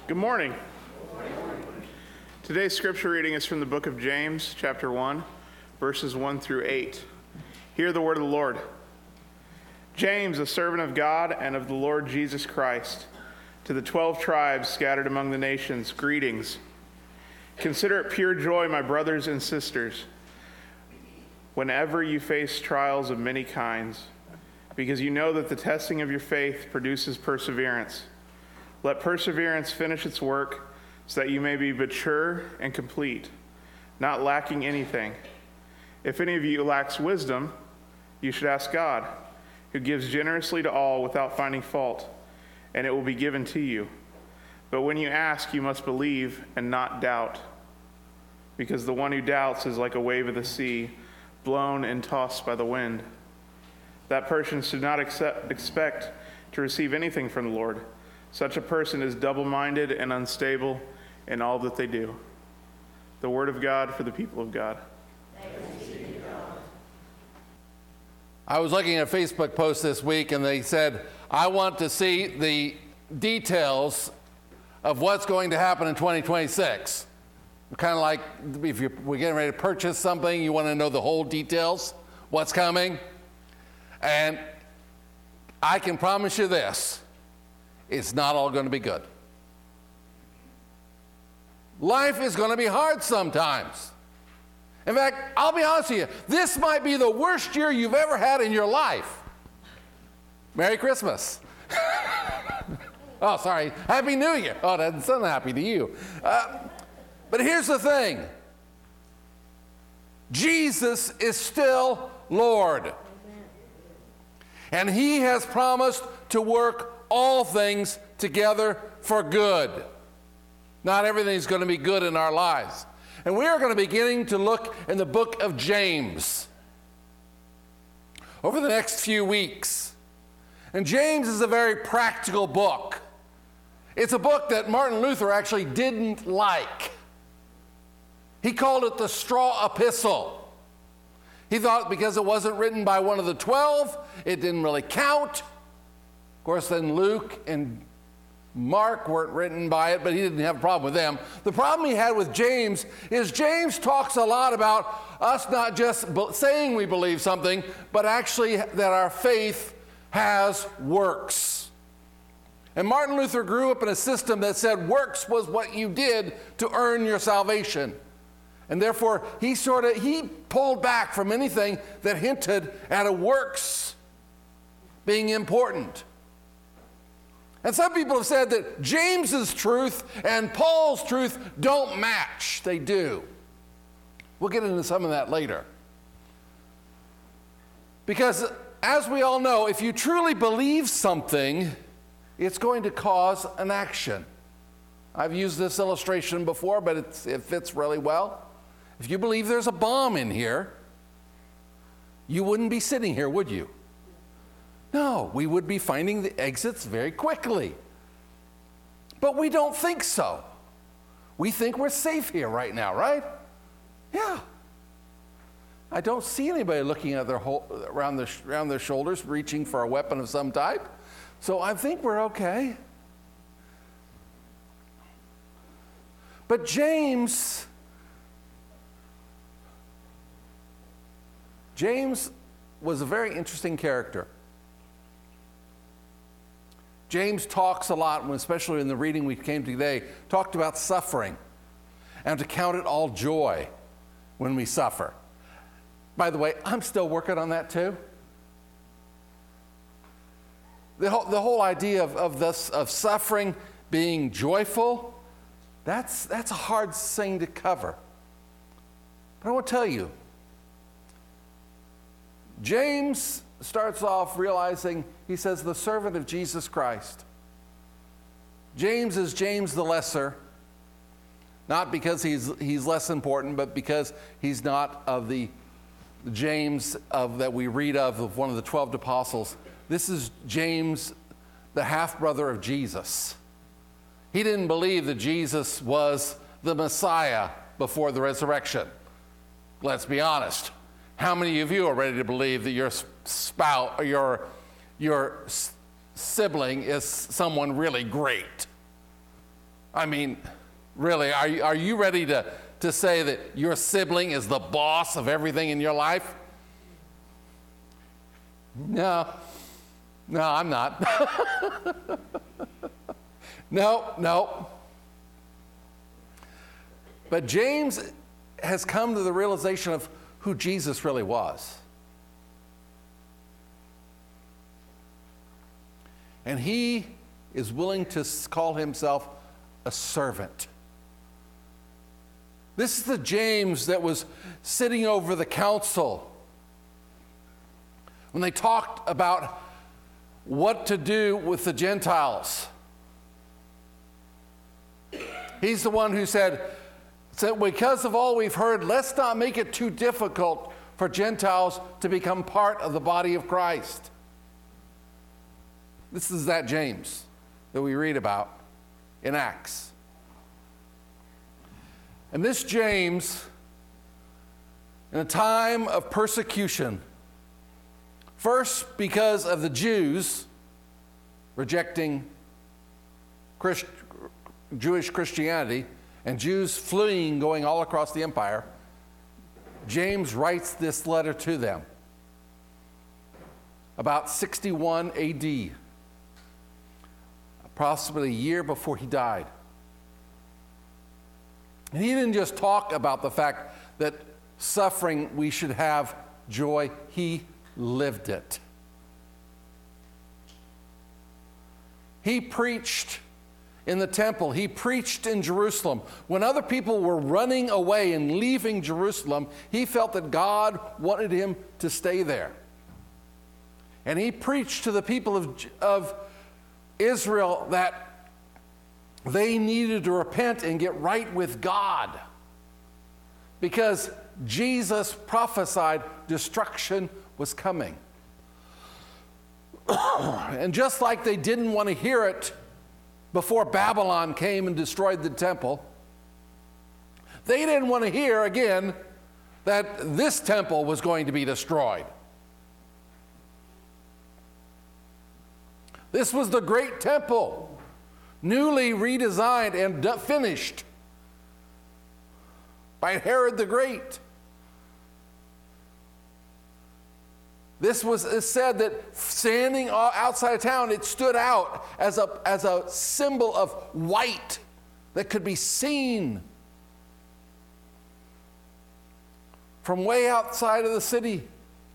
Good morning. Today's scripture reading is from the book of James, chapter 1, verses 1 through 8. Hear the word of the Lord. James, a servant of God and of the Lord Jesus Christ, to the 12 tribes scattered among the nations, greetings. Consider it pure joy, my brothers and sisters, whenever you face trials of many kinds, because you know that the testing of your faith produces perseverance. Let perseverance finish its work, so that you may be mature and complete, not lacking anything. If any of you lacks wisdom, you should ask God, who gives generously to all without finding fault, and it will be given to you. But when you ask, you must believe and not doubt, because the one who doubts is like a wave of the sea, blown and tossed by the wind. That person should not expect to receive anything from the Lord. Such a person is double-minded and unstable in all that they do. The word of God for the people of God. Thanks be to God. I was looking at a Facebook post this week, and they said, I want to see the details of what's going to happen in 2026. Kind of like if we're getting ready to purchase something, you want to know the whole details, what's coming. And I can promise you this. It's not all going to be good. Life is going to be hard sometimes. In fact, I'll be honest with you, this might be the worst year you've ever had in your life. Merry Christmas. Oh, sorry. Happy New Year. Oh, that doesn't sound happy to you. But here's the thing. Jesus is still Lord. And he has promised to work all things together for good. Not everything's going to be good in our lives. And we are going to be beginning to look in the book of James over the next few weeks. And James is a very practical book. It's a book that Martin Luther actually didn't like. He called it the straw epistle. He thought because it wasn't written by one of the 12, it didn't really count. Of course, then Luke and Mark weren't written by it, but he didn't have a problem with them. The problem he had with James is James talks a lot about us not just saying we believe something, but actually that our faith has works. And Martin Luther grew up in a system that said works was what you did to earn your salvation. And therefore, he pulled back from anything that hinted at a works being important. And some people have said that James's truth and Paul's truth don't match. They do. We'll get into some of that later. Because, as we all know, if you truly believe something, it's going to cause an action. I've used this illustration before, but it fits really well. If you believe there's a bomb in here, you wouldn't be sitting here, would you? No, we would be finding the exits very quickly. But we don't think so. We think we're safe here right now, right? Yeah. I don't see anybody looking at around their shoulders, reaching for a weapon of some type. So I think we're okay. But James was a very interesting character. James talks a lot, especially in the reading we came to today, talked about suffering and to count it all joy when we suffer. By the way, I'm still working on that too. The whole idea of suffering being joyful, that's a hard thing to cover. But I want to tell you, James starts off realizing, he says, the servant of Jesus Christ. James is James the Lesser, not because he's less important, but because he's not of the James that we read of one of the 12 apostles. This is James, the half-brother of Jesus. He didn't believe that Jesus was the Messiah before the resurrection. Let's be honest. How many of you are ready to believe that your spouse or your sibling is someone really great? I mean, really, are you ready to say that your sibling is the boss of everything in your life? No, I'm not. No. But James has come to the realization of who Jesus really was. And he is willing to call himself a servant. This is the James that was sitting over the council when they talked about what to do with the Gentiles. He's the one who said, because of all we've heard, let's not make it too difficult for Gentiles to become part of the body of Christ. This is that James that we read about in Acts. And this James, in a time of persecution, first because of the Jews rejecting Jewish Christianity and Jews fleeing, going all across the empire, James writes this letter to them about 61 AD, approximately a year before he died. And he didn't just talk about the fact that suffering we should have joy, he lived it. He preached in the temple. He preached in Jerusalem. When other people were running away and leaving Jerusalem, he felt that God wanted him to stay there. And he preached to the people of Israel that they needed to repent and get right with God, because Jesus prophesied destruction was coming. And just like they didn't want to hear it before Babylon came and destroyed the temple, they didn't want to hear again that this temple was going to be destroyed. This was the great temple, newly redesigned and finished by Herod the Great. This was said that standing outside of town, it stood out as a symbol of white that could be seen from way outside of the city.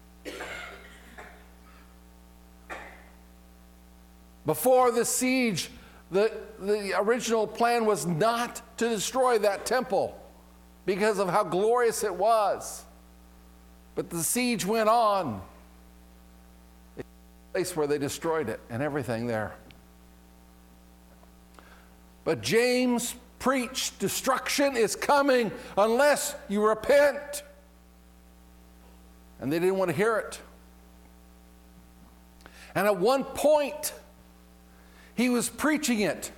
Before the siege, the original plan was not to destroy that temple because of how glorious it was. But the siege went on. It's a place where they destroyed it and everything there. But James preached, destruction is coming unless you repent. And they didn't want to hear it. And at one point, he was preaching it.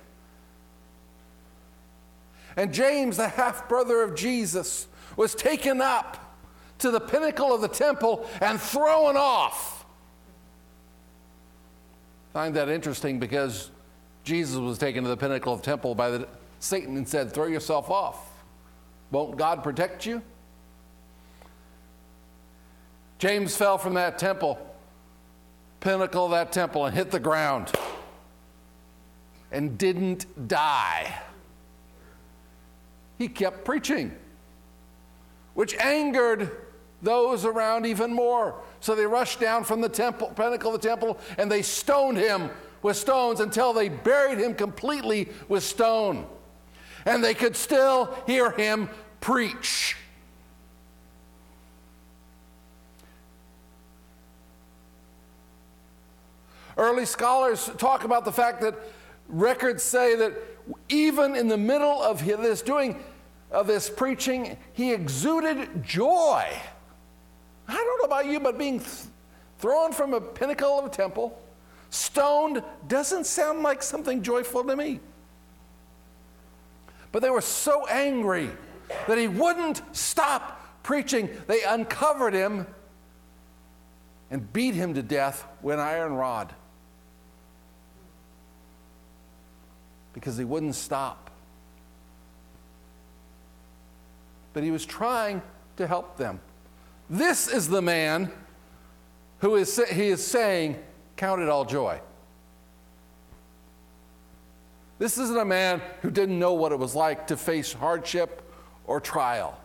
And James, the half-brother of Jesus, was taken up to the pinnacle of the temple and thrown off. I find that interesting because Jesus was taken to the pinnacle of the temple by Satan and said, throw yourself off. Won't God protect you? James fell from that temple, pinnacle of that temple, and hit the ground and didn't die. He kept preaching, which angered those around even more. So they rushed down from the temple, pinnacle of the temple, and they stoned him with stones until they buried him completely with stone. And they could still hear him preach. Early scholars talk about the fact that records say that even in the middle of this preaching, he exuded joy. I don't know about you, but being thrown from a pinnacle of a temple, stoned, doesn't sound like something joyful to me. But they were so angry that he wouldn't stop preaching. They uncovered him and beat him to death with an iron rod, because he wouldn't stop but he was trying to help them. This is the man who is saying, count it all joy. This isn't a man who didn't know what it was like to face hardship or trial.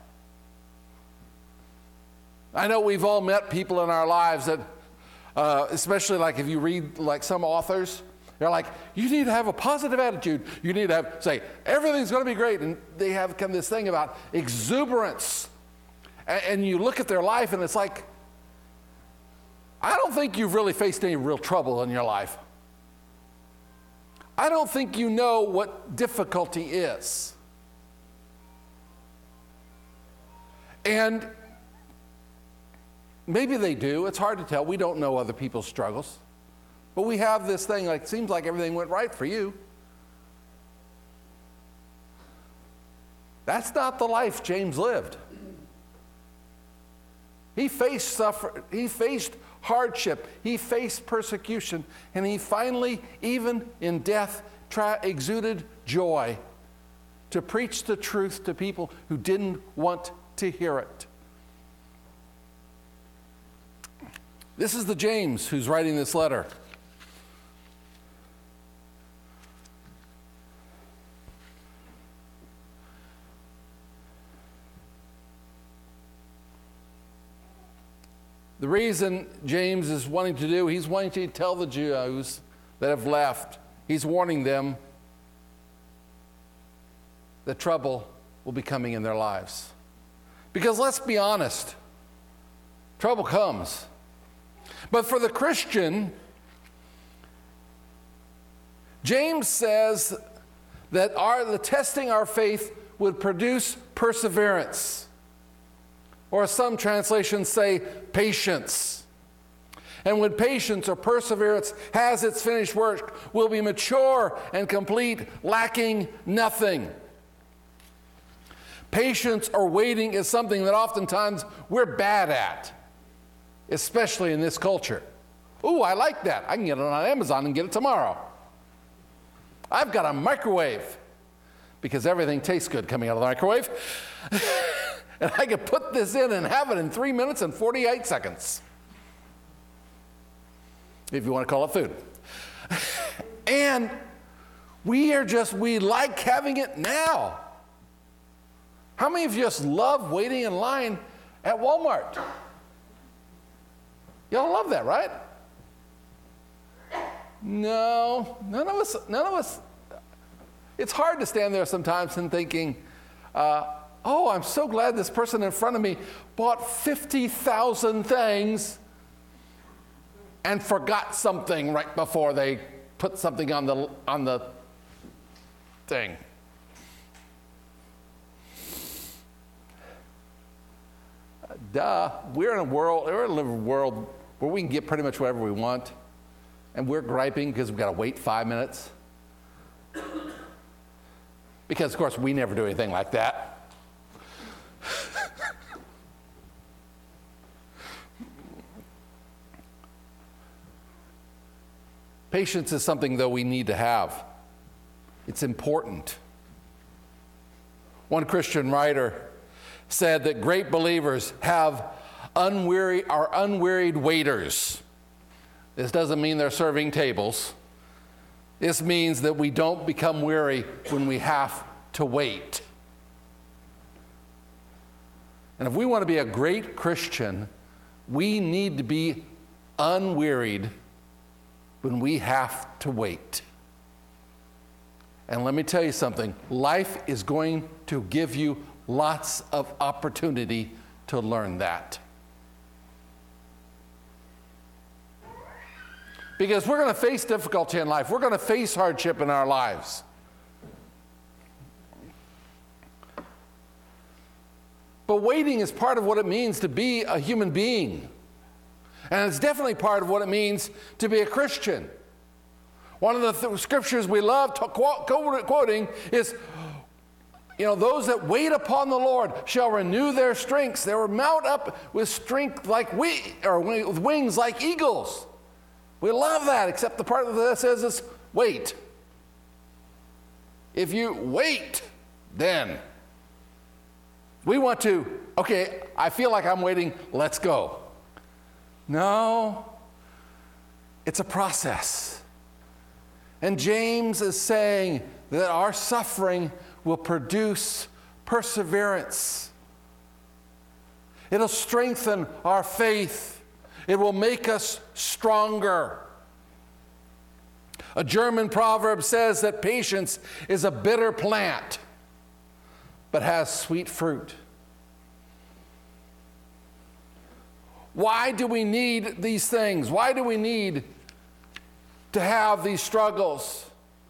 I know we've all met people in our lives that, especially like if you read like some authors, they're like, you need to have a positive attitude. You need to say, everything's going to be great. And they have come this thing about exuberance. And you look at their life and it's like, I don't think you've really faced any real trouble in your life. I don't think you know what difficulty is. And maybe they do. It's hard to tell. We don't know other people's struggles. But we have this thing, like, it seems like everything went right for you. That's not the life James lived. He faced hardship, he faced persecution, and he finally, even in death, exuded joy to preach the truth to people who didn't want to hear it. This is the James who's writing this letter. The reason James is wanting to do, he's wanting to tell the Jews that have left, he's warning them that trouble will be coming in their lives. Because let's be honest, trouble comes. But for the Christian, James says that the testing our faith would produce perseverance. Or some translations say patience. And when patience or perseverance has its finished work, will be mature and complete, lacking nothing. Patience or waiting is something that oftentimes we're bad at, especially in this culture. Ooh, I like that. I can get it on Amazon and get it tomorrow. I've got a microwave, because everything tastes good coming out of the microwave. And I could put this in and have it in 3 minutes and 48 seconds. If you want to call it food. And we like having it now. How many of you just love waiting in line at Walmart? Y'all love that, right? No, none of us. It's hard to stand there sometimes and thinking, oh, I'm so glad this person in front of me bought 50,000 things and forgot something right before they put something on the thing. We're in a world where we can get pretty much whatever we want, and we're griping because we've got to wait 5 minutes. Because, of course, we never do anything like that. Patience is something, though, we need to have. It's important. One Christian writer said that great believers are unwearied waiters. This doesn't mean they're serving tables. This means that we don't become weary when we have to wait. And if we want to be a great Christian, we need to be unwearied when we have to wait. And let me tell you something, life is going to give you lots of opportunity to learn that. Because we're going to face difficulty in life. We're going to face hardship in our lives. But waiting is part of what it means to be a human being. And it's definitely part of what it means to be a Christian. One of the scriptures we love quoting is, those that wait upon the Lord shall renew their strengths. They will mount up with strength with wings like eagles. We love that, except the part that says is wait. If you wait, then We want to, okay, I feel like I'm waiting, let's go. No, it's a process. And James is saying that our suffering will produce perseverance. It'll strengthen our faith. It will make us stronger. A German proverb says that patience is a bitter plant, but has sweet fruit. Why do we need these things? Why do we need to have these struggles?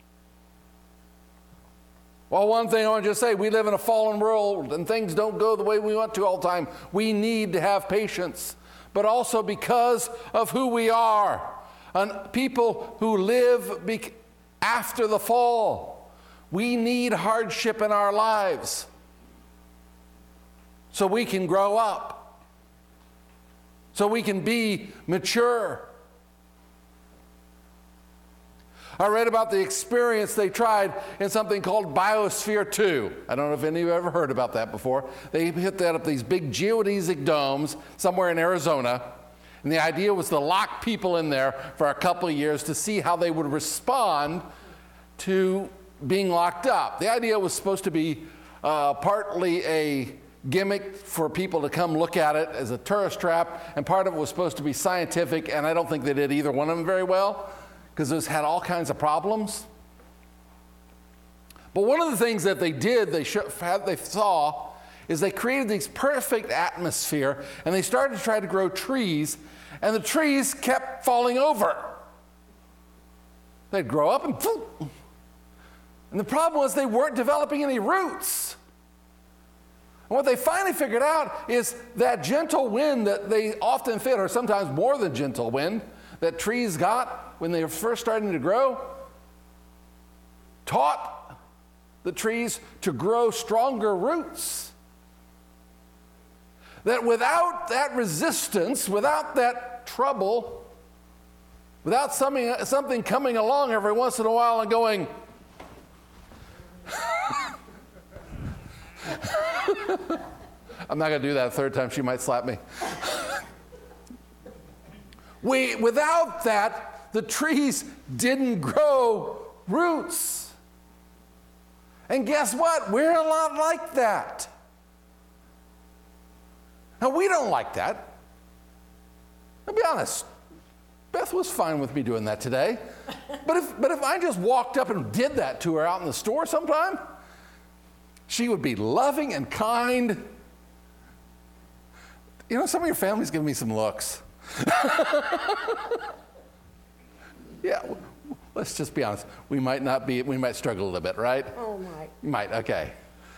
Well, one thing I want to just say, we live in a fallen world and things don't go the way we want to all the time. We need to have patience, but also because of who we are. And people who live after the fall, we need hardship in our lives so we can grow up, so we can be mature. I read about the experience they tried in something called Biosphere 2. I don't know if any of you have ever heard about that before. They hit that up these big geodesic domes somewhere in Arizona. And the idea was to lock people in there for a couple of years to see how they would respond to being locked up. The idea was supposed to be partly a gimmick for people to come look at it as a tourist trap, and part of it was supposed to be scientific, and I don't think they did either one of them very well, because those had all kinds of problems. But one of the things that they did, they saw, is they created this perfect atmosphere, and they started to try to grow trees, and the trees kept falling over. They'd grow up and the problem was they weren't developing any roots. And what they finally figured out is that gentle wind that they often fit, or sometimes more than gentle wind, that trees got when they were first starting to grow, taught the trees to grow stronger roots. That without that resistance, without that trouble, without something coming along every once in a while and going, I'm not going to do that a third time, she might slap me. Without that, the trees didn't grow roots. And guess what? We're a lot like that. Now, we don't like that. I'll be honest. Beth was fine with me doing that today. But if I just walked up and did that to her out in the store sometime, she would be loving and kind. You know, some of your family's giving me some looks. Yeah, let's just be honest. We might struggle a little bit, right? Oh, my. Might, okay.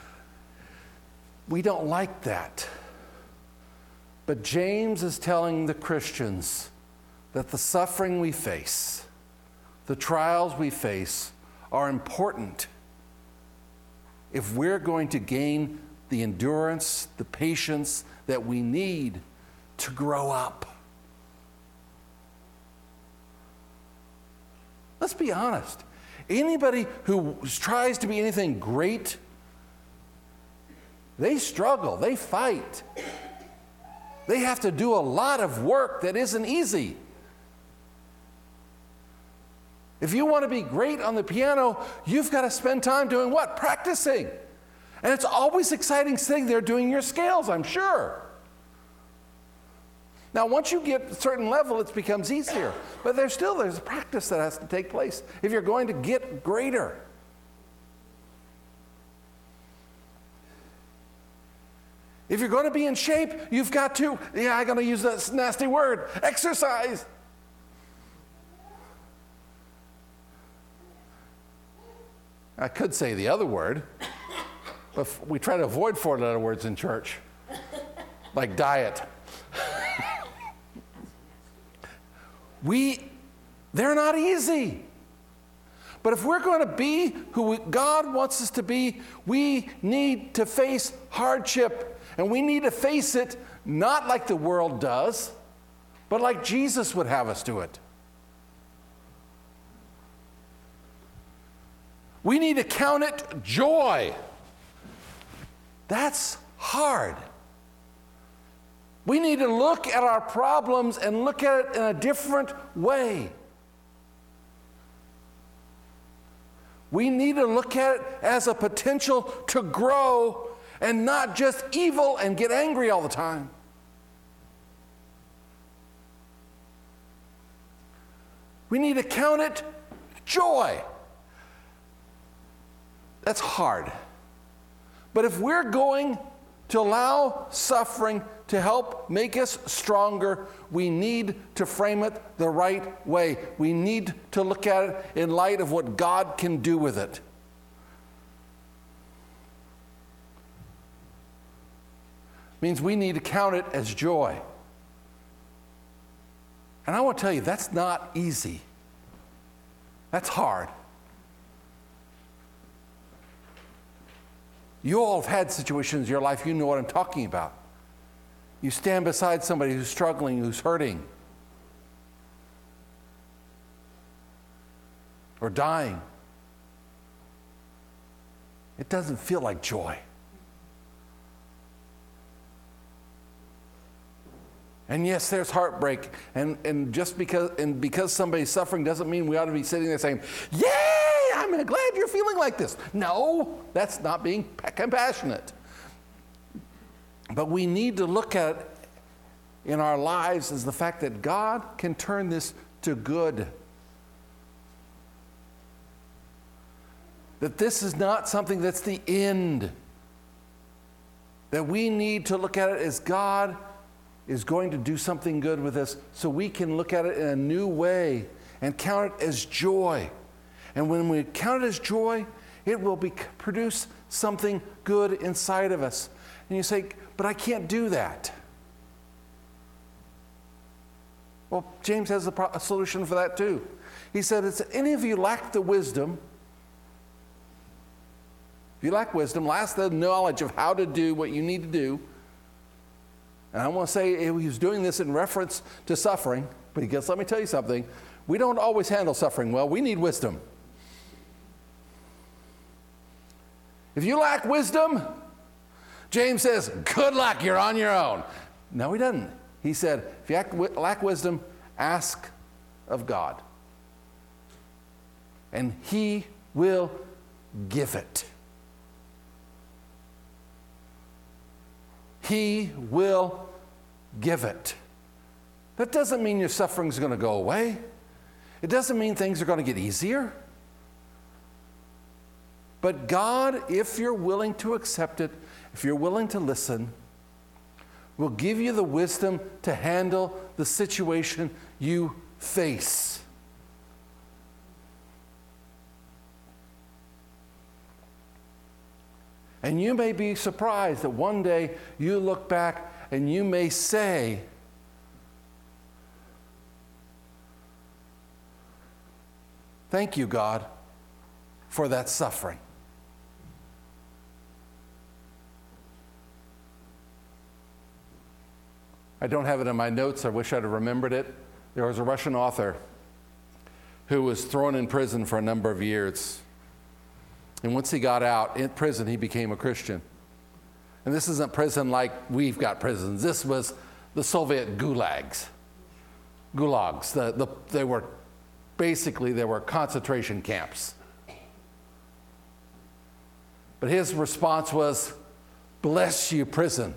We don't like that. But James is telling the Christians that the suffering we face, the trials we face, are important if we're going to gain the endurance, the patience that we need to grow up. Let's be honest. Anybody who tries to be anything great, they struggle, they fight. They have to do a lot of work that isn't easy. If you want to be great on the piano, you've got to spend time doing what? Practicing. And it's always exciting sitting there doing your scales, I'm sure. Now, once you get a certain level, it becomes easier. But there's a practice that has to take place if you're going to get greater. If you're going to be in shape, you've got to, I'm going to use that nasty word, exercise. I could say the other word, but we try to avoid 4 letter words in church, like diet. They're not easy. But if we're going to be who God wants us to be, we need to face hardship. And we need to face it not like the world does, but like Jesus would have us do it. We need to count it joy. That's hard. We need to look at our problems and look at it in a different way. We need to look at it as a potential to grow and not just evil and get angry all the time. We need to count it joy. That's hard. But if we're going to allow suffering to help make us stronger, we need to frame it the right way. We need to look at it in light of what God can do with it. Means we need to count it as joy. And I want to tell you, that's not easy. That's hard. You all have had situations in your life, you know what I'm talking about. You stand beside somebody who's struggling, who's hurting, or dying. It doesn't feel like joy. And yes, there's heartbreak, and just because somebody's suffering doesn't mean we ought to be sitting there saying, "Yay, I'm glad you're feeling like this." No, that's not being compassionate. But we need to look at it in our lives as the fact that God can turn this to good. That this is not something that's the end. That we need to look at it as God is going to do something good with us, so we can look at it in a new way and count it as joy. And when we count it as joy, it will produce something good inside of us. And you say, "But I can't do that." Well, James has a solution for that too. He said, "If any of you lack the wisdom, if you lack wisdom, lack the knowledge of how to do what you need to do." And I want to say he was doing this in reference to suffering, because let me tell you something, we don't always handle suffering well. We need wisdom. If you lack wisdom, James says, "Good luck, you're on your own." No, he doesn't. He said, if you lack wisdom, ask of God. And he will give it. He will give it. That doesn't mean your suffering is going to go away. It doesn't mean things are going to get easier. But God, if you're willing to accept it, if you're willing to listen, will give you the wisdom to handle the situation you face. And you may be surprised that one day you look back and you may say, "Thank you, God, for that suffering." I don't have it in my notes. I wish I'd have remembered it. There was a Russian author who was thrown in prison for a number of years. And once he got out in prison, he became a Christian. And this isn't prison like we've got prisons. This was the Soviet gulags. They were concentration camps. But his response was, "Bless you, prison.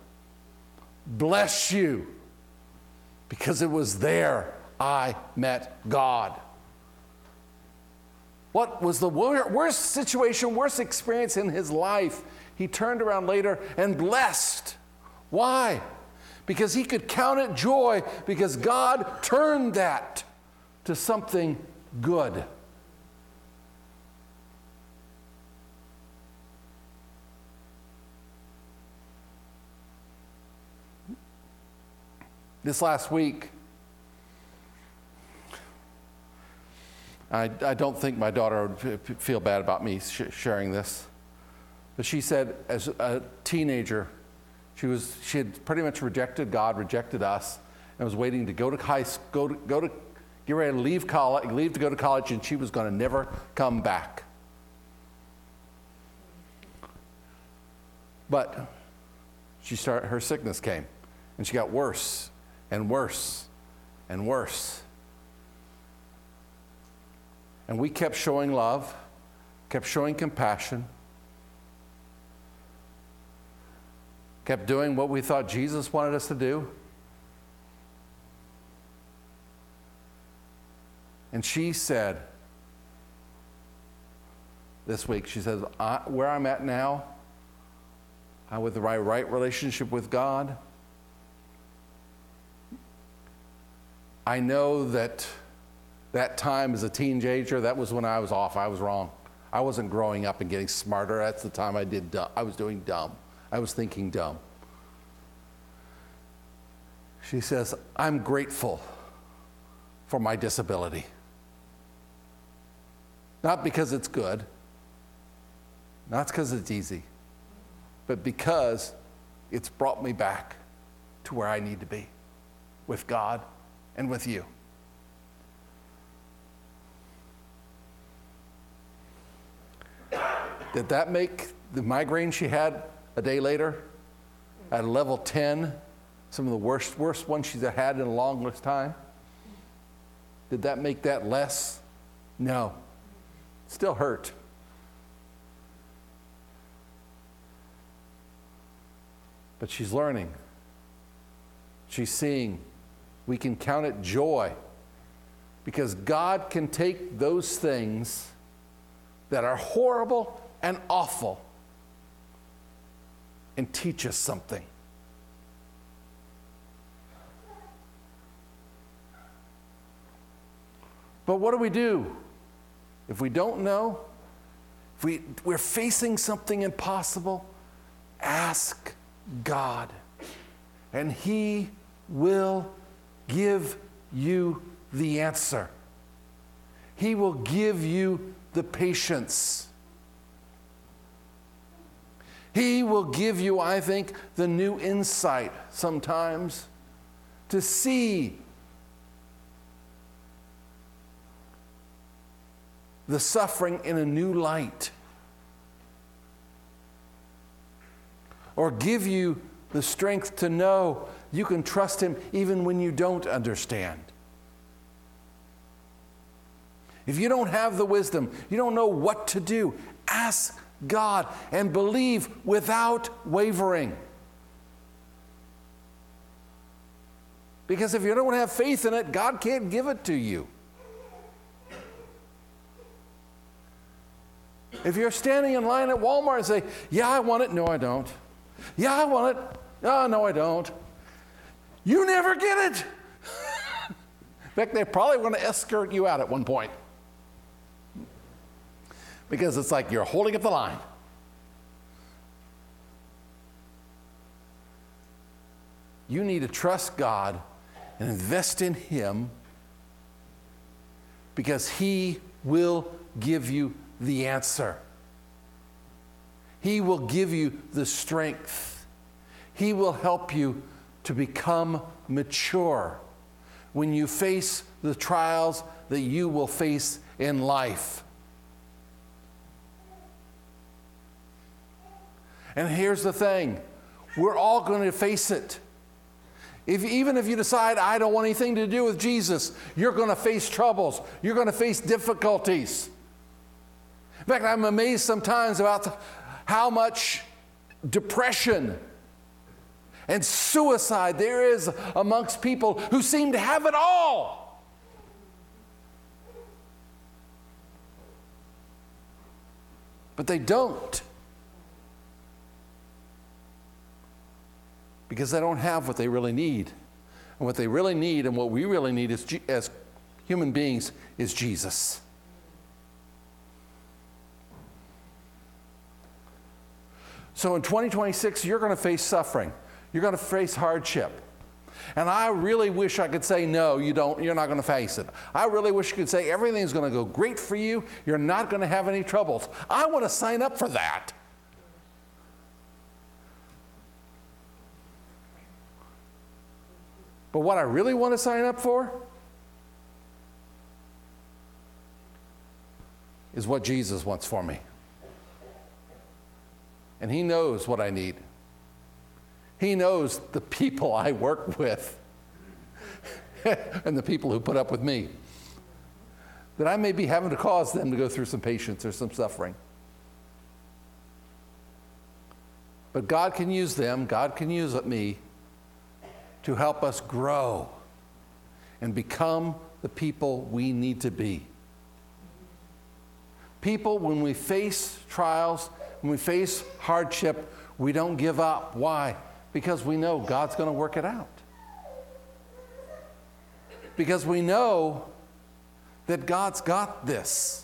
Bless you, because it was there I met God." What was the worst situation, worst experience in his life? He turned around later and blessed. Why? Because he could count it joy, because God turned that to something good. This last week, I don't think my daughter would feel bad about me sharing this, but she said as a teenager, she had pretty much rejected God, rejected us, and was waiting to go to high school, get ready to leave to go to college, and she was going to never come back. But her sickness came, and she got worse and worse and worse. And we kept showing love, kept showing compassion, kept doing what we thought Jesus wanted us to do. And she said, this week, she says, where I'm at now, with the right relationship with God, I know that time as a teenager, that was when I was off. I was wrong. I wasn't growing up and getting smarter. That's the time I was doing dumb. I was thinking dumb. She says, I'm grateful for my disability. Not because it's good, not because it's easy, but because it's brought me back to where I need to be, with God and with you. Did that make the migraine she had a day later at level 10, some of the worst ones she's had in a long time? Did that make that less? No. Still hurt. But she's learning. She's seeing. We can count it joy because God can take those things that are horrible and awful and teach us something. But what do we do? If we don't know, if we're facing something impossible, ask God, and He will give you the answer. He will give you the patience. He will give you, I think, the new insight sometimes to see the suffering in a new light, or give you the strength to know you can trust Him even when you don't understand. If you don't have the wisdom, you don't know what to do, ask God and believe without wavering. Because if you don't have faith in it, God can't give it to you. If you're standing in line at Walmart and say, yeah, I want it. No, I don't. Yeah, I want it. Oh, no, I don't. You never get it. In fact, they probably want to escort you out at one point. Because it's like you're holding up the line. You need to trust God and invest in Him because He will give you the answer. He will give you the strength. He will help you to become mature when you face the trials that you will face in life. And here's the thing, we're all going to face it. Even if you decide, I don't want anything to do with Jesus, you're going to face troubles. You're going to face difficulties. In fact, I'm amazed sometimes about how much depression and suicide there is amongst people who seem to have it all. But they don't. Because they don't have what they really need. And what they really need and what we really need as human beings is Jesus. So in 2026, you're going to face suffering. You're going to face hardship. And I really wish I could say, no, you don't, you're not going to face it. I really wish you could say everything's going to go great for you. You're not going to have any troubles. I want to sign up for that. But what I really want to sign up for is what Jesus wants for me. And He knows what I need. He knows the people I work with and the people who put up with me, that I may be having to cause them to go through some patience or some suffering. But God can use them, God can use me to help us grow and become the people we need to be. People, when we face trials, when we face hardship, we don't give up. Why? Because we know God's going to work it out. Because we know that God's got this.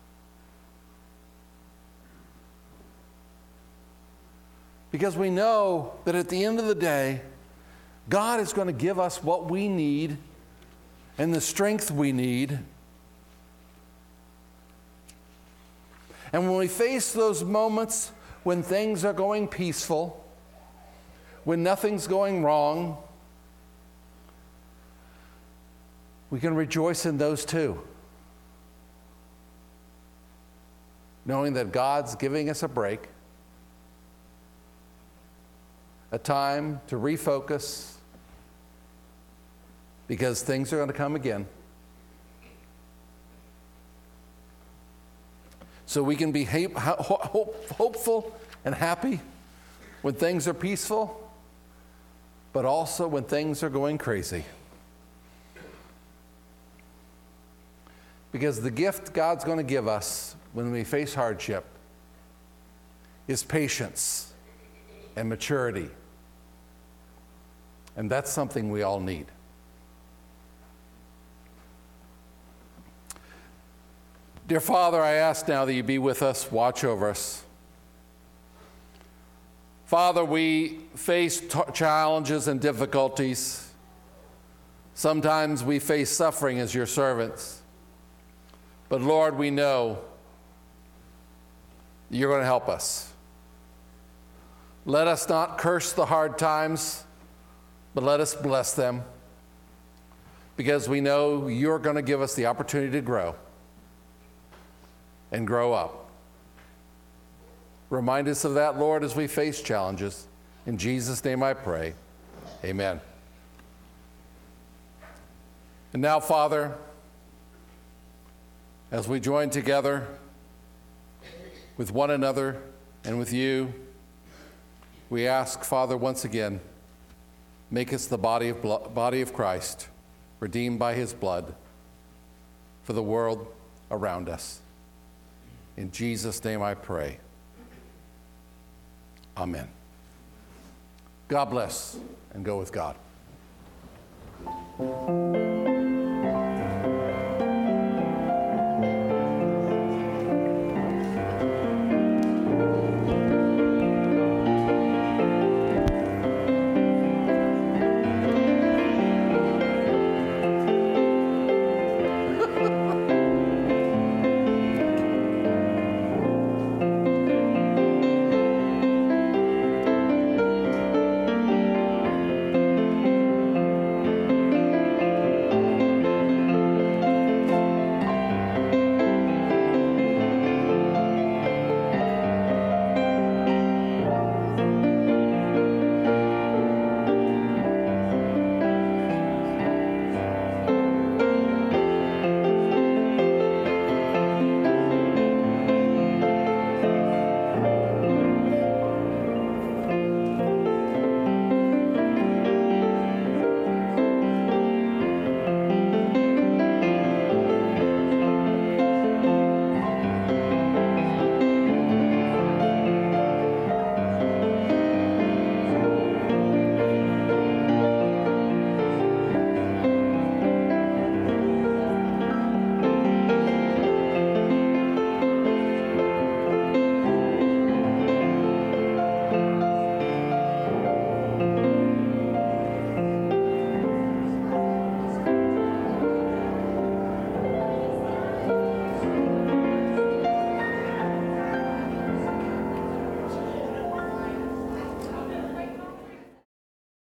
Because we know that at the end of the day, God is going to give us what we need and the strength we need. And when we face those moments when things are going peaceful, when nothing's going wrong, we can rejoice in those too. Knowing that God's giving us a break, a time to refocus, because things are going to come again. So we can be hopeful and happy when things are peaceful, but also when things are going crazy. Because the gift God's going to give us when we face hardship is patience and maturity. And that's something we all need. Dear Father, I ask now that you be with us, watch over us. Father, we face challenges and difficulties. Sometimes we face suffering as your servants. But Lord, we know you're going to help us. Let us not curse the hard times, but let us bless them, because we know you're going to give us the opportunity to grow and grow up. Remind us of that, Lord, as we face challenges. In Jesus' name I pray. Amen. And now, Father, as we join together with one another and with you, we ask, Father, once again, make us the body of Christ, redeemed by his blood for the world around us. In Jesus' name I pray. Amen. God bless, and go with God.